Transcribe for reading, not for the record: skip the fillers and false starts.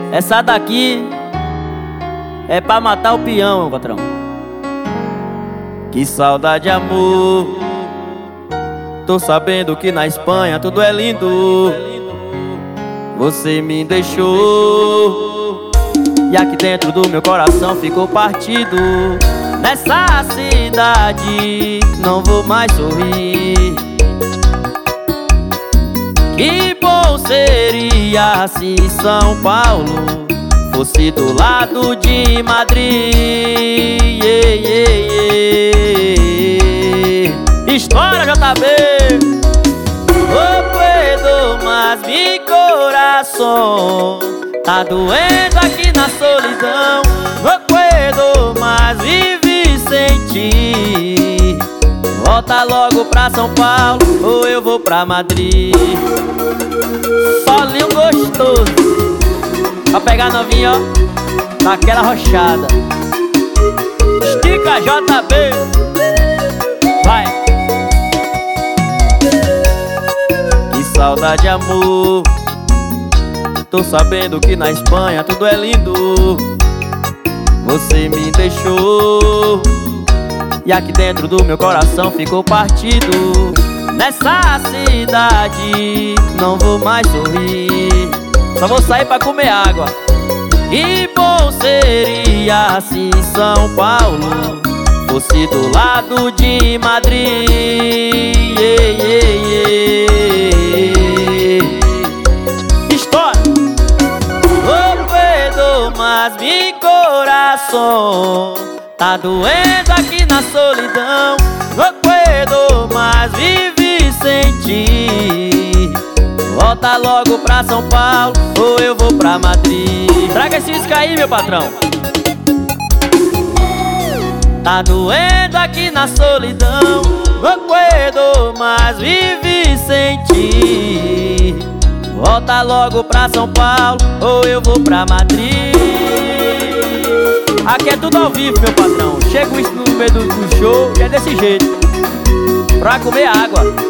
Essa daqui é pra matar o peão, meu patrão. Que saudade, amor. Tô sabendo que na Espanha tudo é lindo. Você me deixou e aqui dentro do meu coração ficou partido. Nessa cidade não vou mais sorrir. Que bom seria se São Paulo fosse do lado de Madrid. História, JB. No puedo más, mi coração tá doendo aqui na solidão. No puedo mais viver sem ti. Volta logo pra São Paulo ou eu vou pra Madrid. Solinho gostoso pra pegar novinha, ó, naquela rochada. Estica, JB. Vai. Que saudade, amor. Tô sabendo que na Espanha tudo é lindo. Você me deixou e aqui dentro do meu coração ficou partido. Nessa cidade não vou mais sorrir. Só vou sair pra comer água. Que bom seria se São Paulo fosse do lado de Madrid. História. No puedo más, mi coração tá doendo aqui na solidão. No puedo mais viver sem ti. Volta logo pra São Paulo ou eu vou pra Madrid. Traga esse disco aí, meu patrão. Tá doendo aqui na solidão. No puedo mais viver sem ti. Volta logo pra São Paulo ou eu vou pra Madrid. Aqui é tudo ao vivo, meu patrão. Chego isso no meio do show e é desse jeito, pra comer água.